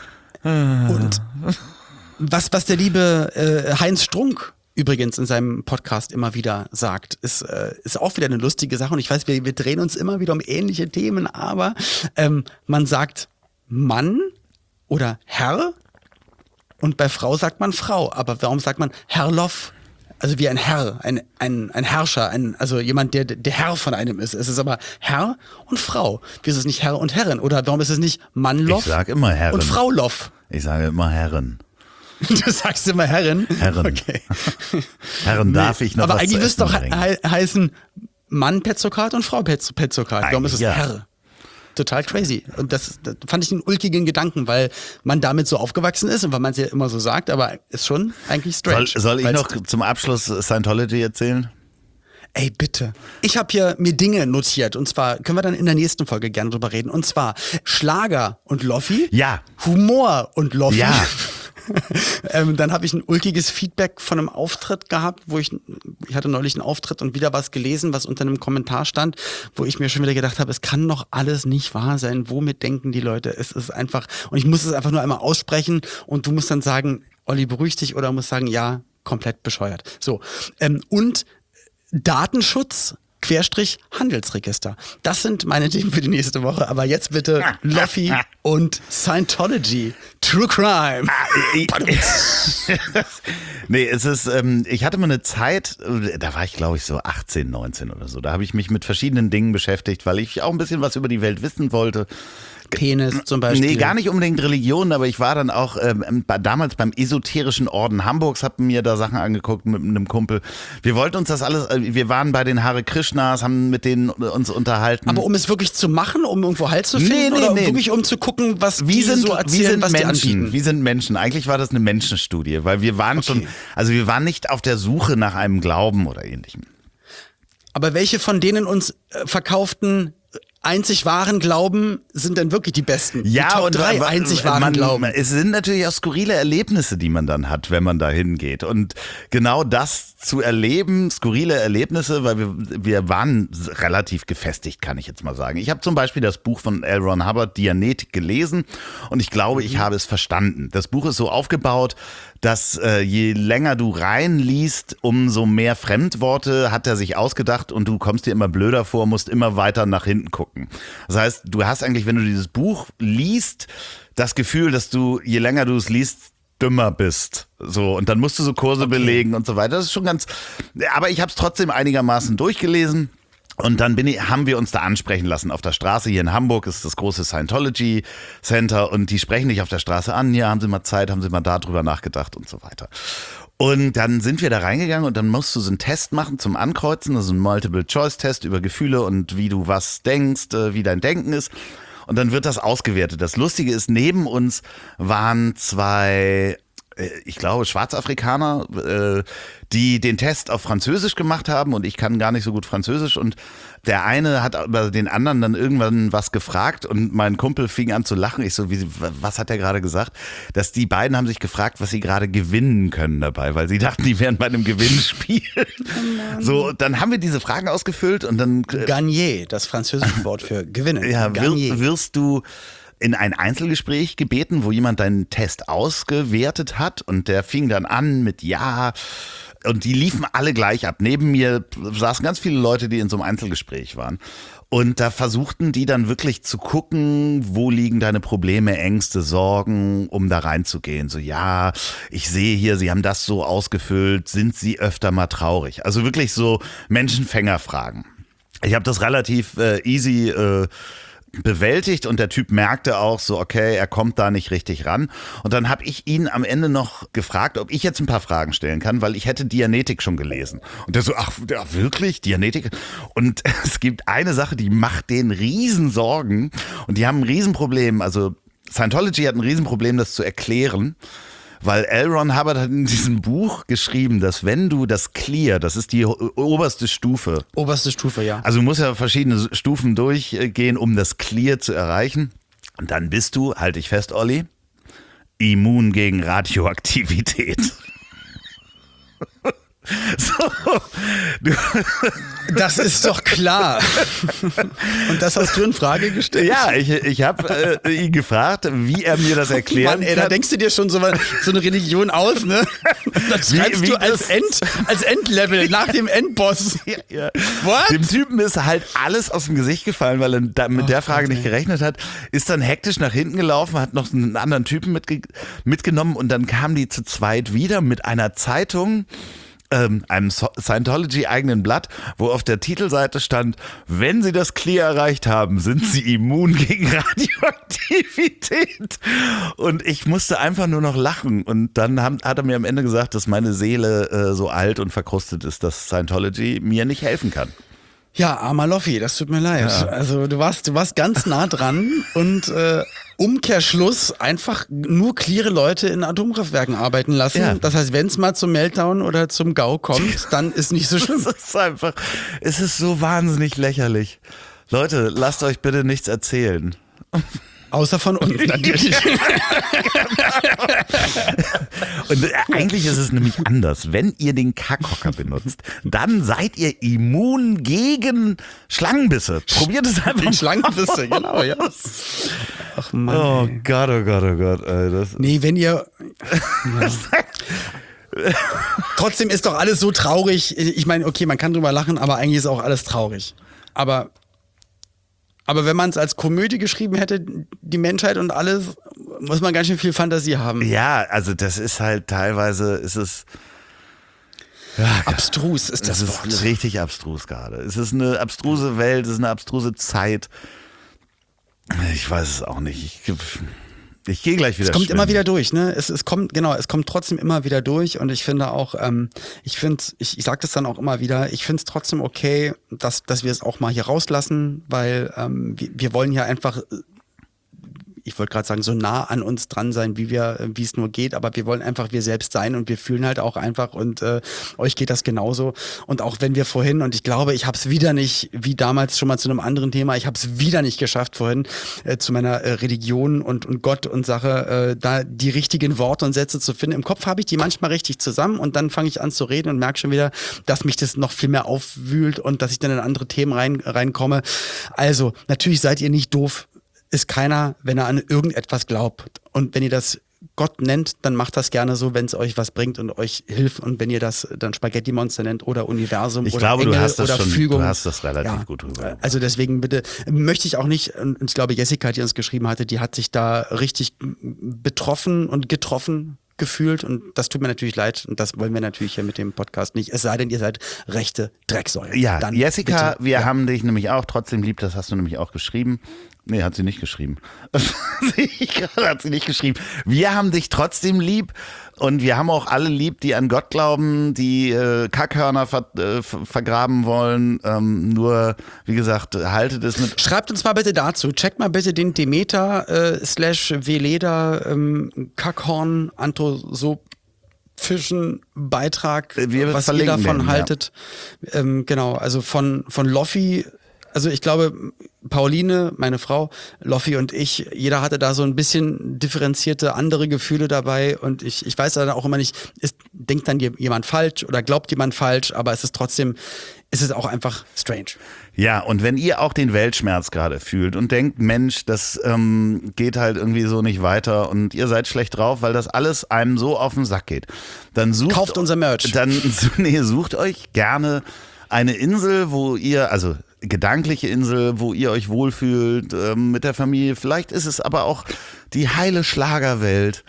und was, was der liebe äh, Heinz Strunk übrigens in seinem Podcast immer wieder sagt, ist, äh, ist auch wieder eine lustige Sache. Und ich weiß, wir, wir drehen uns immer wieder um ähnliche Themen, aber ähm, man sagt Mann oder Herr und bei Frau sagt man Frau. Aber warum sagt man Herrloff? Also wie ein Herr, ein, ein, ein Herrscher, ein, also jemand, der der Herr von einem ist. Es ist aber Herr und Frau. Wie ist es nicht Herr und Herrin? Oder warum ist es nicht Mannloff Ich sag immer Herren. und Frauloff? Ich sage immer Herren. Du sagst immer Herrin? Herren. Okay. Herren, darf ich noch Aber was eigentlich zu müsste essen doch bringen? he heißen Mann Petzokat und Frau Petz Petzokat. Warum ist es Ja. Herr? Total crazy. Und das, das fand ich einen ulkigen Gedanken, weil man damit so aufgewachsen ist und weil man es ja immer so sagt, aber ist schon eigentlich strange. Soll, soll ich Weil's- noch zum Abschluss Scientology erzählen? Ey, bitte. Ich habe hier mir Dinge notiert und zwar können wir dann in der nächsten Folge gerne drüber reden. Und zwar Schlager und Loffi. Ja. Humor und Loffi. Ja. ähm, dann habe ich ein ulkiges Feedback von einem Auftritt gehabt, wo ich, ich hatte neulich einen Auftritt und wieder was gelesen, was unter einem Kommentar stand, wo ich mir schon wieder gedacht habe, es kann doch alles nicht wahr sein. Womit denken die Leute? Es ist einfach, und ich muss es einfach nur einmal aussprechen und du musst dann sagen, Olli, beruhig dich, oder musst sagen, ja, komplett bescheuert. So. Ähm, und Datenschutz Querstrich Handelsregister. Das sind meine Themen für die nächste Woche. Aber jetzt bitte Loffi und Scientology. True Crime. Nee, es ist, ähm, ich hatte mal eine Zeit, da war ich glaube ich so achtzehn, neunzehn oder so. Da habe ich mich mit verschiedenen Dingen beschäftigt, weil ich auch ein bisschen was über die Welt wissen wollte. Penis zum Beispiel. Nee, gar nicht unbedingt Religion, aber ich war dann auch ähm, damals beim esoterischen Orden Hamburgs, hab mir da Sachen angeguckt mit einem Kumpel. Wir wollten uns das alles, wir waren bei den Hare Krishnas, haben mit denen uns unterhalten. Aber um es wirklich zu machen, um irgendwo Halt zu finden nee, nee, oder nee. wirklich um zu gucken, was wie die sind, so erzählen, wie sind was Menschen, die anbieten? Wie sind Menschen? Eigentlich war das eine Menschenstudie, weil wir waren Okay. schon, also wir waren nicht auf der Suche nach einem Glauben oder ähnlichem. Aber welche von denen uns äh, verkauften einzig wahren Glauben sind denn wirklich die besten? Ja, die Top und drei wa- einzig wahren man, Glauben. Es sind natürlich auch skurrile Erlebnisse, die man dann hat, wenn man da hingeht. Und genau das zu erleben, skurrile Erlebnisse, weil wir, wir waren relativ gefestigt, kann ich jetzt mal sagen. Ich habe zum Beispiel das Buch von L. Ron Hubbard, Dianetik, gelesen und ich glaube, ich habe es verstanden. Das Buch ist so aufgebaut, dass äh, je länger du reinliest, umso mehr Fremdworte hat er sich ausgedacht und du kommst dir immer blöder vor, musst immer weiter nach hinten gucken. Das heißt, du hast eigentlich, wenn du dieses Buch liest, das Gefühl, dass du, je länger du es liest, dümmer bist. So, und dann musst du so Kurse Okay. belegen und so weiter. Das ist schon ganz, aber ich habe es trotzdem einigermaßen durchgelesen. Und dann bin ich, haben wir uns da ansprechen lassen auf der Straße. Hier in Hamburg ist das große Scientology Center und die sprechen dich auf der Straße an. Ja, haben Sie mal Zeit, haben Sie mal da drüber nachgedacht und so weiter. Und dann sind wir da reingegangen und dann musst du so einen Test machen zum Ankreuzen, also einen Multiple-Choice-Test über Gefühle und wie du was denkst, äh, wie dein Denken ist. Und dann wird das ausgewertet. Das Lustige ist, neben uns waren zwei, äh, ich glaube, Schwarzafrikaner, äh, die den Test auf Französisch gemacht haben und ich kann gar nicht so gut Französisch und der eine hat aber den anderen dann irgendwann was gefragt und mein Kumpel fing an zu lachen. Ich so, wie, was hat er gerade gesagt? Dass die beiden haben sich gefragt, was sie gerade gewinnen können dabei, weil sie dachten, die wären bei einem Gewinnspiel. Oh So, dann haben wir diese Fragen ausgefüllt und dann Gagner, das französische Wort für gewinnen. ja, Gagner. wir, wirst du in ein Einzelgespräch gebeten, wo jemand deinen Test ausgewertet hat und der fing dann an mit ja und die liefen alle gleich ab. Neben mir saßen ganz viele Leute, die in so einem Einzelgespräch waren. Und da versuchten die dann wirklich zu gucken, wo liegen deine Probleme, Ängste, Sorgen, um da reinzugehen. So, ja, ich sehe hier, sie haben das so ausgefüllt, sind sie öfter mal traurig? Also wirklich so Menschenfängerfragen. Ich habe das relativ äh, easy äh, bewältigt und der Typ merkte auch so, okay, er kommt da nicht richtig ran. Und dann habe ich ihn am Ende noch gefragt, ob ich jetzt ein paar Fragen stellen kann, weil ich hätte Dianetik schon gelesen. Und der so, ach, ja, wirklich? Dianetik? Und es gibt eine Sache, die macht den riesen Sorgen und die haben ein Riesenproblem. Also Scientology hat ein Riesenproblem, das zu erklären. Weil L. Ron Hubbard hat in diesem Buch geschrieben, dass wenn du das Clear, das ist die oberste Stufe. Oberste Stufe, ja. Also du musst ja verschiedene Stufen durchgehen, um das Clear zu erreichen. Und dann bist du, halte ich fest, Olli, immun gegen Radioaktivität. So, du, Das ist doch klar. Und das hast du in Frage gestellt? ja, ich, ich habe äh, ihn gefragt, wie er mir das erklären Mann, ey, kann. da denkst du dir schon so, so eine Religion aus, ne? Das Wie- schreibst wie du als, das- End, als Endlevel nach dem Endboss. Ja, ja. What? Dem Typen ist halt alles aus dem Gesicht gefallen, weil er da mit Oh der Frage Gott, nicht ey. gerechnet hat. Ist dann hektisch nach hinten gelaufen, hat noch einen anderen Typen mitge mitgenommen und dann kamen die zu zweit wieder mit einer Zeitung, ähm, einem So- Scientology-eigenen Blatt, wo auf der Titelseite stand, wenn Sie das Clear erreicht haben, sind Sie immun gegen Radioaktivität. Und ich musste einfach nur noch lachen. Und dann haben, hat er mir am Ende gesagt, dass meine Seele äh, so alt und verkrustet ist, dass Scientology mir nicht helfen kann. Ja, armer Loffi, das tut mir leid. Ja. Also du warst, du warst ganz nah dran und äh, Umkehrschluss einfach nur cleare Leute in Atomkraftwerken arbeiten lassen. Ja. Das heißt, wenn es mal zum Meltdown oder zum GAU kommt, dann ist nicht so schlimm. Es ist einfach, es ist so wahnsinnig lächerlich. Leute, lasst euch bitte nichts erzählen. Außer von uns natürlich. Und äh, eigentlich ist es nämlich anders. Wenn ihr den Kackhocker benutzt, dann seid ihr immun gegen Schlangenbisse. Probiert es einfach Die mal. Schlangenbisse, genau, ja. Ach Mann. Oh ey. Gott, oh Gott, oh Gott. Ey, das Nee, wenn ihr. Trotzdem ist doch alles so traurig. Ich meine, okay, man kann drüber lachen, aber eigentlich ist auch alles traurig. Aber, aber wenn man es als Komödie geschrieben hätte, die Menschheit und alles, muss man ganz schön viel Fantasie haben. Ja, also das ist halt teilweise, ist es... Ja, abstrus ist das, das Wort. ist richtig abstrus gerade. Es ist eine abstruse Welt, es ist eine abstruse Zeit. Ich weiß es auch nicht. Ich, ich gehe gleich wieder Es kommt schwimmen. immer wieder durch, ne? Es, es kommt, genau, es kommt trotzdem immer wieder durch und ich finde auch, ähm, ich finde, ich, ich sage das dann auch immer wieder, ich finde es trotzdem okay, dass, dass wir es auch mal hier rauslassen, weil ähm, wir, wir wollen ja einfach, ich wollte gerade sagen, so nah an uns dran sein, wie wir, wie es nur geht, aber wir wollen einfach wir selbst sein und wir fühlen halt auch einfach und äh, euch geht das genauso. Und auch wenn wir vorhin, und ich glaube, ich habe es wieder nicht, wie damals schon mal zu einem anderen Thema, ich habe es wieder nicht geschafft vorhin, äh, zu meiner äh, Religion und, und Gott und Sache, äh, da die richtigen Worte und Sätze zu finden. Im Kopf habe ich die manchmal richtig zusammen und dann fange ich an zu reden und merke schon wieder, dass mich das noch viel mehr aufwühlt und dass ich dann in andere Themen rein, reinkomme. Also, natürlich seid ihr nicht doof. Ist keiner, wenn er an irgendetwas glaubt. Und wenn ihr das Gott nennt, dann macht das gerne so, wenn es euch was bringt und euch hilft. Und wenn ihr das dann Spaghetti-Monster nennt oder Universum ich oder glaube, Engel du hast das oder schon, Fügung. Du hast das relativ ja, gut rüber. Also deswegen bitte, möchte ich auch nicht, und ich glaube Jessica, die uns geschrieben hatte, die hat sich da richtig betroffen und getroffen gefühlt und das tut mir natürlich leid und das wollen wir natürlich hier mit dem Podcast nicht, es sei denn, ihr seid rechte Drecksäulen. Ja, dann Jessica, bitte. wir ja. haben dich nämlich auch trotzdem lieb, das hast du nämlich auch geschrieben. Nee, hat sie nicht geschrieben. Sehe ich gerade, hat sie nicht geschrieben. Wir haben dich trotzdem lieb und wir haben auch alle lieb, die an Gott glauben, die äh, Kackhörner ver äh, vergraben wollen. Ähm, nur, wie gesagt, haltet es mit... Schreibt uns mal bitte dazu. Checkt mal bitte den Demeter äh, slash Veleda ähm, Kackhorn Anthosop Fischen Beitrag, Wir was ihr verlinken davon den, haltet. Ja. Ähm, genau, also von, von Loffi, also ich glaube, Pauline, meine Frau, Loffi und ich, jeder hatte da so ein bisschen differenzierte andere Gefühle dabei und ich, ich weiß dann auch immer nicht, ist, denkt dann jemand falsch oder glaubt jemand falsch, aber es ist trotzdem, es ist auch einfach strange. Ja, und wenn ihr auch den Weltschmerz gerade fühlt und denkt, Mensch, das ähm, geht halt irgendwie so nicht weiter und ihr seid schlecht drauf, weil das alles einem so auf den Sack geht, dann sucht... Kauft unser Merch. Dann nee, sucht euch gerne eine Insel, wo ihr, also gedankliche Insel, wo ihr euch wohlfühlt, ähm, mit der Familie. Vielleicht ist es aber auch die heile Schlagerwelt,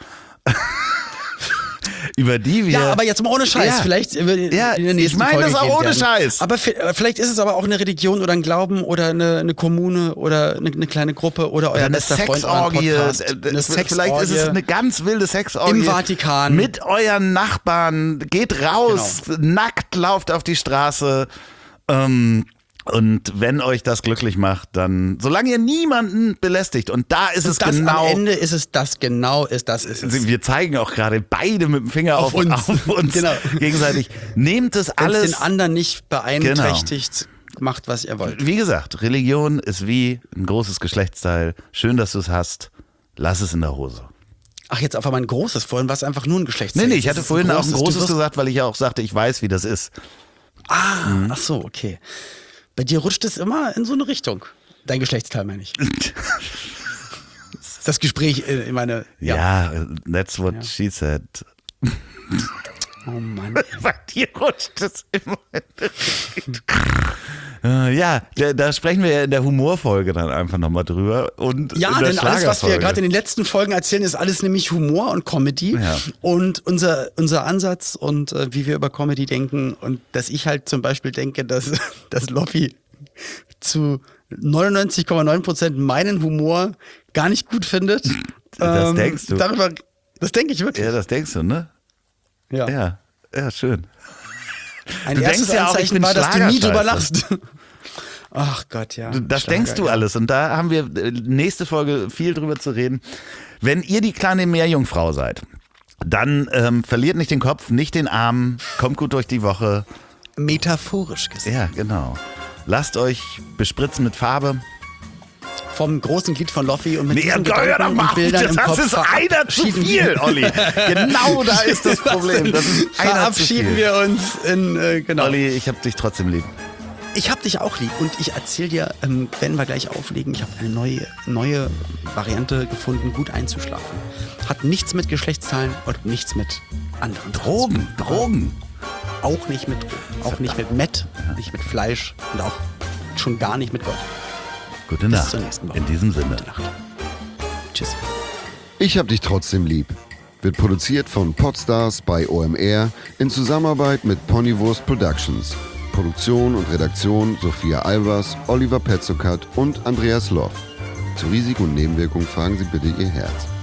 über die wir... Ja, aber jetzt mal ohne Scheiß. Ja. Vielleicht in der Ja, nächsten ich meine Folge das auch gehen ohne werden. Scheiß. Aber vielleicht ist es aber auch eine Religion oder ein Glauben oder eine, eine Kommune oder eine, eine kleine Gruppe oder euer eine bester Freund oder ein Sexorgie. Podcast. Äh, Eine Vielleicht Sexorgie. ist es eine ganz wilde Sexorgie. Im Vatikan. Mit euren Nachbarn. Geht raus, Genau. nackt lauft auf die Straße. Ähm, und wenn euch das glücklich macht, dann, solange ihr niemanden belästigt, und da ist Und es das genau. am Ende ist es das genau ist, das ist es. Wir zeigen auch gerade beide mit dem Finger auf, Auf uns. auf uns Genau. gegenseitig. Nehmt es Wenn es alles. den anderen nicht beeinträchtigt, macht, was ihr wollt. Wie gesagt, Religion ist wie ein großes Geschlechtsteil. Schön, dass du es hast. Lass es in der Hose. Ach, jetzt auf einmal ein großes. Vorhin war es einfach nur ein Geschlechtsteil. Nee, nee, ich Jetzt hatte ist es vorhin auch ein du großes wirst- gesagt, weil ich ja auch sagte, ich weiß, wie das ist. Ah, ach so, okay. Bei dir rutscht es immer in so eine Richtung. Dein Geschlechtsteil meine ich. Das Gespräch, äh, ich meine, ja. Ja, that's what Ja. she said. Oh Mann. Bei dir rutscht es immer. Äh, ja, da, da sprechen wir ja in der Humorfolge dann einfach nochmal drüber. Und Ja, in der denn alles, was wir Schlagerfolge. gerade in den letzten Folgen erzählen, ist alles nämlich Humor und Comedy. Ja. Und unser, unser Ansatz und äh, wie wir über Comedy denken und dass ich halt zum Beispiel denke, dass, dass Loffi zu neunundneunzig Komma neun Prozent meinen Humor gar nicht gut findet. Das denkst du. Darüber, das denke ich wirklich. Ja, das denkst du, ne? Ja. Ja, ja, schön. Ein Du erstes denkst ja auch, ich Anzeichen bin war, dass du nie drüber Schlagerscheiße. lachst. Ach Gott, ja. Du- Das Schlager, denkst du ja. alles. Und da haben wir äh, nächste Folge viel drüber zu reden. Wenn ihr die kleine Meerjungfrau seid, dann ähm, verliert nicht den Kopf, nicht den Arm, kommt gut durch die Woche. Metaphorisch gesehen. Ja, genau. Lasst euch bespritzen mit Farbe. Vom großen Glied von Loffi und mit Nee, diesen hör Gedanken doch mal und auf, Bildern im das Kopf ist einer zu verabschieden viel, wir- Olli. Genau da ist das Problem. Das ist einer zu verabschieden viel. wir uns in, äh, genau. Olli, ich hab dich trotzdem lieb. Ich hab dich auch lieb und ich erzähl dir, ähm, wenn wir gleich auflegen, ich habe eine neue, neue Variante gefunden, gut einzuschlafen. Hat nichts mit Geschlechtsteilen und nichts mit anderen Drogen, Drogen. Auch nicht mit Drogen. Auch nicht mit Met, nicht mit Fleisch und auch schon gar nicht mit Gott. Gute Bis Nacht. zur nächsten Woche. In diesem Sinne. Gute Nacht. Tschüss. Ich hab dich trotzdem lieb. Wird produziert von Podstars bei O M R in Zusammenarbeit mit Ponywurst Productions. Produktion und Redaktion Sophia Albers, Oliver Petzokat und Andreas Loff. Zu Risiken und Nebenwirkungen fragen Sie bitte Ihr Herz.